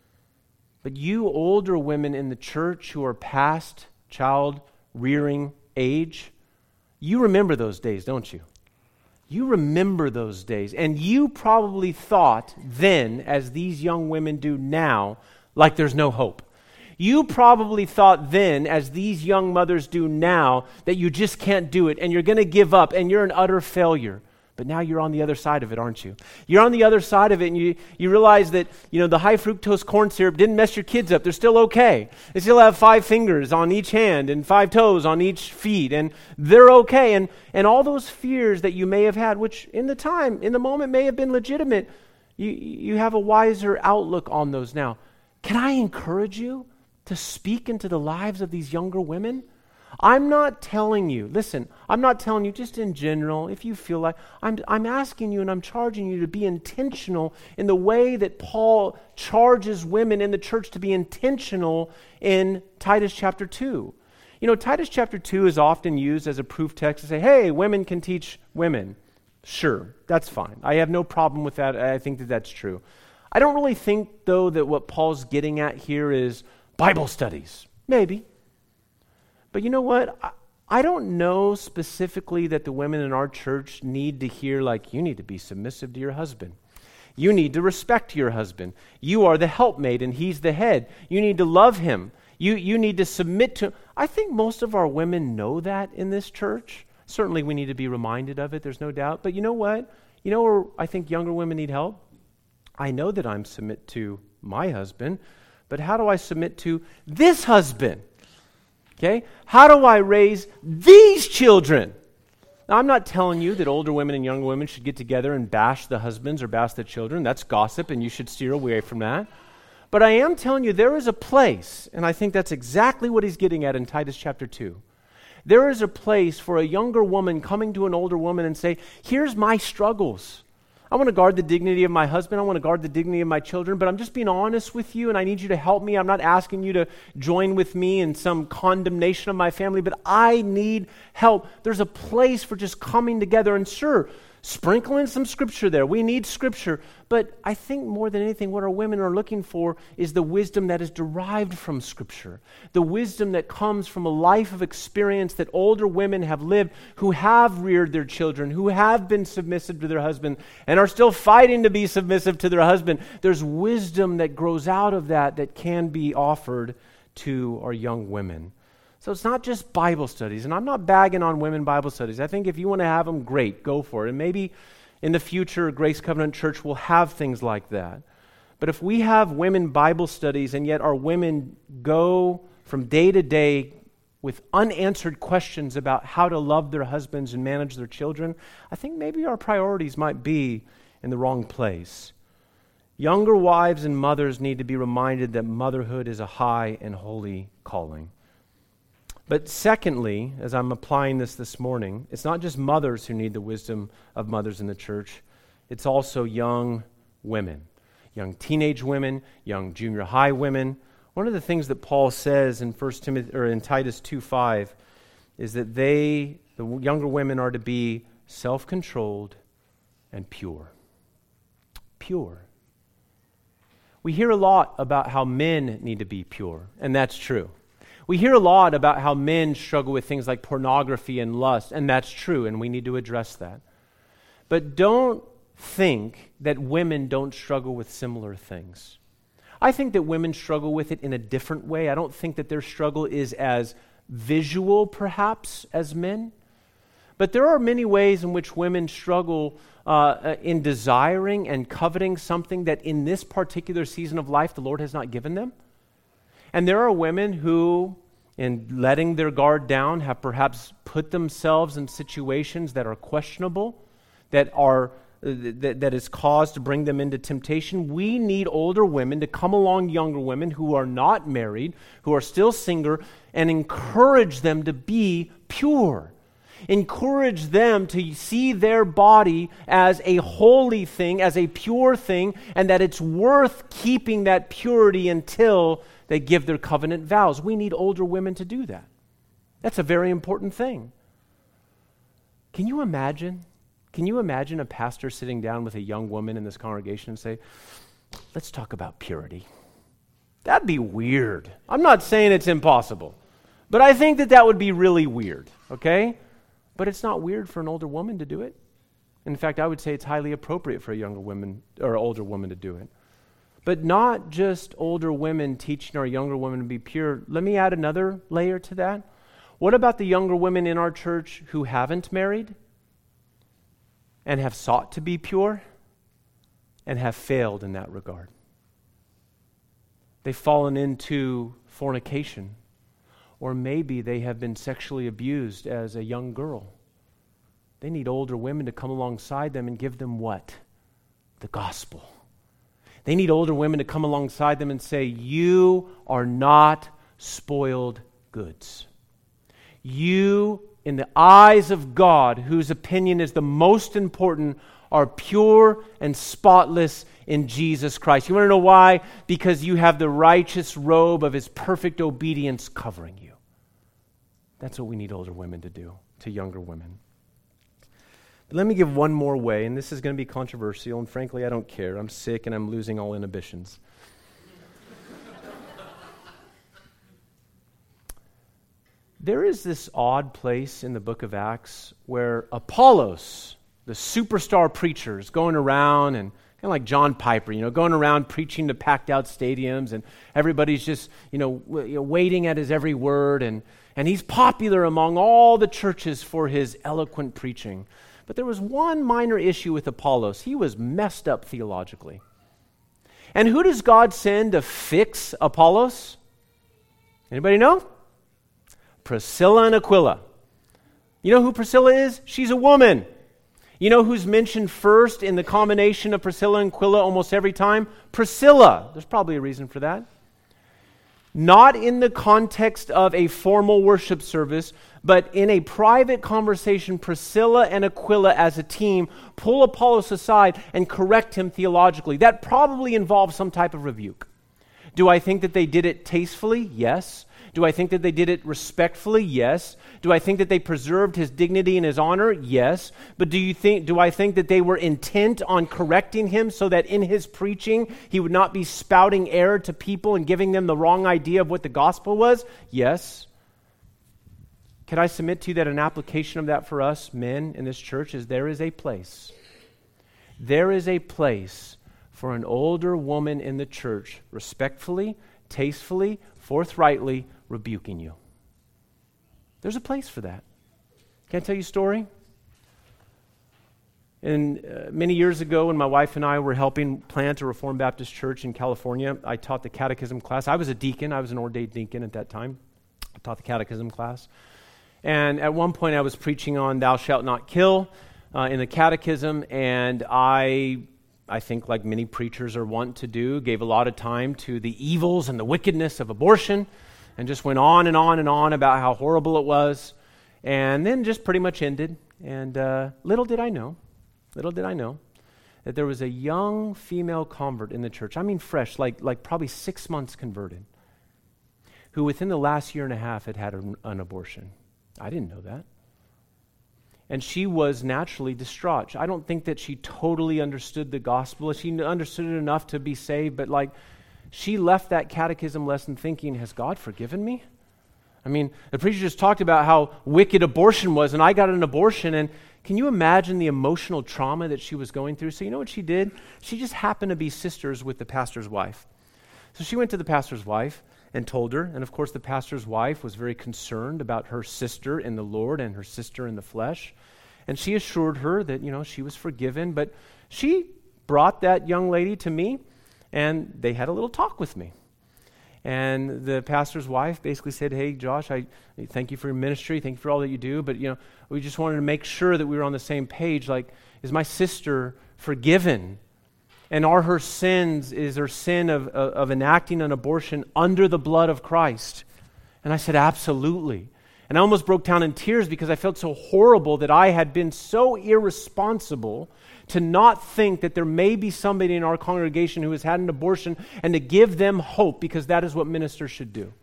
[SPEAKER 1] But you older women in the church who are past child rearing age, you remember those days, don't you? You remember those days. And you probably thought then, as these young women do now, like there's no hope. You probably thought then, as these young mothers do now, that you just can't do it and you're going to give up and you're an utter failure. But now you're on the other side of it, aren't you? You're on the other side of it, and you realize that, the high fructose corn syrup didn't mess your kids up. They're still okay. They still have 5 fingers on each hand and 5 toes on each feet, and they're okay. And all those fears that you may have had, which in the moment may have been legitimate, you have a wiser outlook on those now. Can I encourage you to speak into the lives of these younger women? I'm not telling you just in general, if you feel like, I'm asking you and I'm charging you to be intentional in the way that Paul charges women in the church to be intentional in Titus chapter 2. Titus chapter 2 is often used as a proof text to say, hey, women can teach women. Sure, that's fine. I have no problem with that. I think that that's true. I don't really think, though, that what Paul's getting at here is Bible studies. Maybe. But you know what? I don't know specifically that the women in our church need to hear, like, you need to be submissive to your husband. You need to respect your husband. You are the helpmate and he's the head. You need to love him. You need to submit to him. I think most of our women know that in this church. Certainly we need to be reminded of it, there's no doubt. But you know what? Where I think younger women need help? I know that I'm submit to my husband, but how do I submit to this husband? Okay? How do I raise these children? Now, I'm not telling you that older women and younger women should get together and bash the husbands or bash the children. That's gossip, and you should steer away from that. But I am telling you there is a place, and I think that's exactly what he's getting at in Titus chapter 2. There is a place for a younger woman coming to an older woman and say, here's my struggles. I want to guard the dignity of my husband. I want to guard the dignity of my children, but I'm just being honest with you, and I need you to help me. I'm not asking you to join with me in some condemnation of my family, but I need help. There's a place for just coming together, and sure, sprinkle in some scripture there. We need scripture, but I think more than anything, what our women are looking for is the wisdom that is derived from scripture, the wisdom that comes from a life of experience that older women have lived, who have reared their children, who have been submissive to their husband, and are still fighting to be submissive to their husband. There's wisdom that grows out of that can be offered to our young women. So it's not just Bible studies, and I'm not bagging on women Bible studies. I think if you want to have them, great, go for it. And maybe in the future, Grace Covenant Church will have things like that. But if we have women Bible studies, and yet our women go from day to day with unanswered questions about how to love their husbands and manage their children, I think maybe our priorities might be in the wrong place. Younger wives and mothers need to be reminded that motherhood is a high and holy calling. But secondly, as I'm applying this morning, it's not just mothers who need the wisdom of mothers in the church. It's also young women, young teenage women, young junior high women. One of the things that Paul says in in Titus 2:5 is that the younger women, are to be self-controlled and pure. Pure. We hear a lot about how men need to be pure, and that's true. We hear a lot about how men struggle with things like pornography and lust, and that's true, and we need to address that. But don't think that women don't struggle with similar things. I think that women struggle with it in a different way. I don't think that their struggle is as visual, perhaps, as men. But there are many ways in which women struggle in desiring and coveting something that in this particular season of life the Lord has not given them. And there are women who, in letting their guard down, have perhaps put themselves in situations that are questionable, that are that is caused to bring them into temptation. We need older women to come along younger women who are not married, who are still single, and encourage them to be pure. Encourage them to see their body as a holy thing, as a pure thing, and that it's worth keeping that purity until they give their covenant vows. We need older women to do that. That's a very important thing. Can you imagine a pastor sitting down with a young woman in this congregation and say, let's talk about purity? That'd be weird. I'm not saying it's impossible, but I think that would be really weird, okay? But it's not weird for an older woman to do it. In fact, I would say it's highly appropriate for a younger woman or older woman to do it. But not just older women teaching our younger women to be pure. Let me add another layer to that. What about the younger women in our church who haven't married and have sought to be pure and have failed in that regard? They've fallen into fornication. Or maybe they have been sexually abused as a young girl. They need older women to come alongside them and give them what? The gospel. They need older women to come alongside them and say, you are not spoiled goods. You, in the eyes of God, whose opinion is the most important, are pure and spotless in Jesus Christ. You want to know why? Because you have the righteous robe of His perfect obedience covering you. That's what we need older women to do to younger women. But let me give one more way, and this is going to be controversial, and frankly, I don't care. I'm sick and I'm losing all inhibitions. There is this odd place in the book of Acts where Apollos, the superstar preacher, is going around and kind of like John Piper, going around preaching to packed out stadiums, and everybody's just, waiting at his every word, and he's popular among all the churches for his eloquent preaching. But there was one minor issue with Apollos. He was messed up theologically. And who does God send to fix Apollos? Anybody know? Priscilla and Aquila. You know who Priscilla is? She's a woman. You know who's mentioned first in the combination of Priscilla and Aquila almost every time? Priscilla. There's probably a reason for that. Not in the context of a formal worship service, but in a private conversation, Priscilla and Aquila as a team pull Apollos aside and correct him theologically. That probably involves some type of rebuke. Do I think that they did it tastefully? Yes. Do I think that they did it respectfully? Yes. Do I think that they preserved his dignity and his honor? Yes. But do I think that they were intent on correcting him so that in his preaching he would not be spouting error to people and giving them the wrong idea of what the gospel was? Yes. Can I submit to you that an application of that for us men in this church is there is a place. There is a place for an older woman in the church respectfully, tastefully, forthrightly rebuking you. There's a place for that. Can I tell you a story? Many years ago, when my wife and I were helping plant a Reformed Baptist church in California, I taught the catechism class. I was a deacon. I was an ordained deacon at that time. I taught the catechism class. And at one point, I was preaching on thou shalt not kill in the catechism, and I think like many preachers are wont to do, gave a lot of time to the evils and the wickedness of abortion and just went on and on and on about how horrible it was, and then just pretty much ended. And little did I know that there was a young female convert in the church, I mean fresh, like probably 6 months converted, who within the last year and a half had an abortion. I didn't know that. And she was naturally distraught. I don't think that she totally understood the gospel. She understood it enough to be saved, but she left that catechism lesson thinking, has God forgiven me? I mean, the preacher just talked about how wicked abortion was, and I got an abortion, and can you imagine the emotional trauma that she was going through? So you know what she did? She just happened to be sisters with the pastor's wife. So she went to the pastor's wife and told her, and of course the pastor's wife was very concerned about her sister in the Lord and her sister in the flesh. And she assured her that, she was forgiven, but she brought that young lady to me, and they had a little talk with me. And the pastor's wife basically said, hey, Josh, I thank you for your ministry, thank you for all that you do, but, we just wanted to make sure that we were on the same page. Is my sister forgiven? And are her sins, is her sin of enacting an abortion under the blood of Christ? And I said, absolutely. And I almost broke down in tears because I felt so horrible that I had been so irresponsible to not think that there may be somebody in our congregation who has had an abortion and to give them hope, because that is what ministers should do.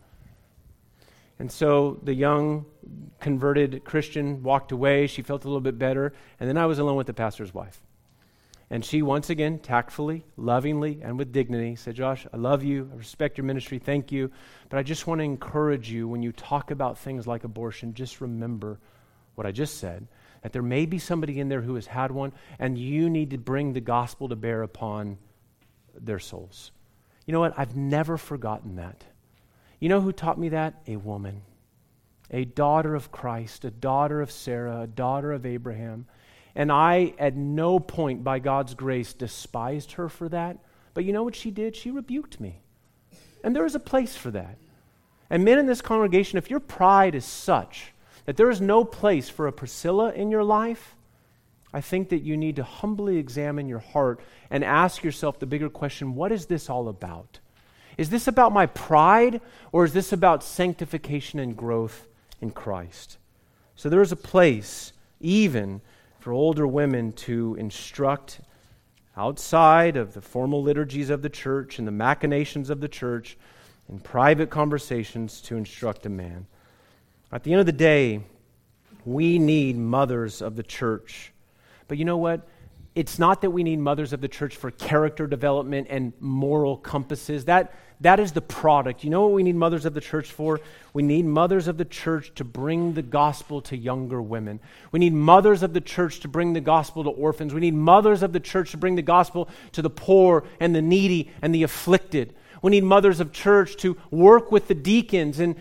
[SPEAKER 1] And so the young converted Christian walked away. She felt a little bit better. And then I was alone with the pastor's wife. And she once again, tactfully, lovingly, and with dignity said, Josh, I love you. I respect your ministry. Thank you. But I just want to encourage you, when you talk about things like abortion, just remember what I just said, that there may be somebody in there who has had one, and you need to bring the gospel to bear upon their souls. You know what? I've never forgotten that. You know who taught me that? A woman. A daughter of Christ, a daughter of Sarah, a daughter of Abraham. And I, at no point, by God's grace, despised her for that. But you know what she did? She rebuked me. And there is a place for that. And men in this congregation, if your pride is such that there is no place for a Priscilla in your life, I think that you need to humbly examine your heart and ask yourself the bigger question, what is this all about? Is this about my pride, or is this about sanctification and growth in Christ? So there is a place, even for older women, to instruct outside of the formal liturgies of the church and the machinations of the church, in private conversations, to instruct a man. At the end of the day, we need mothers of the church. But you know what? It's not that we need mothers of the church for character development and moral compasses. That is the product. You know what we need mothers of the church for? We need mothers of the church to bring the gospel to younger women. We need mothers of the church to bring the gospel to orphans. We need mothers of the church to bring the gospel to the poor and the needy and the afflicted. We need mothers of church to work with the deacons and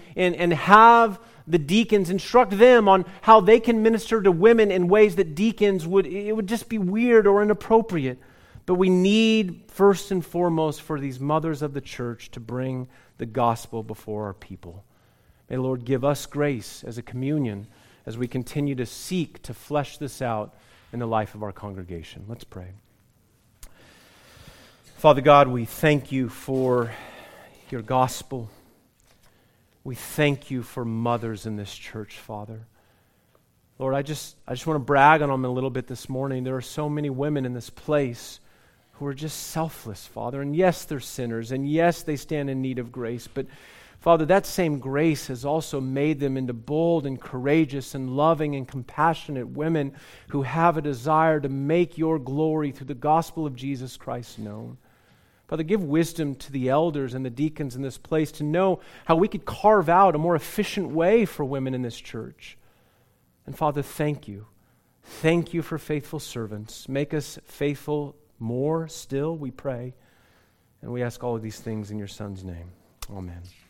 [SPEAKER 1] have the deacons instruct them on how they can minister to women in ways that deacons it would just be weird or inappropriate. But we need, first and foremost, for these mothers of the church to bring the gospel before our people. May the Lord give us grace as a communion as we continue to seek to flesh this out in the life of our congregation. Let's pray. Father God, we thank you for your gospel. We thank you for mothers in this church, Father. Lord, I just want to brag on them a little bit this morning. There are so many women in this place who are just selfless, Father. And yes, they're sinners. And yes, they stand in need of grace. But Father, that same grace has also made them into bold and courageous and loving and compassionate women who have a desire to make your glory through the gospel of Jesus Christ known. Father, give wisdom to the elders and the deacons in this place to know how we could carve out a more efficient way for women in this church. And Father, thank you. Thank you for faithful servants. Make us faithful more still, we pray. And we ask all of these things in your Son's name. Amen.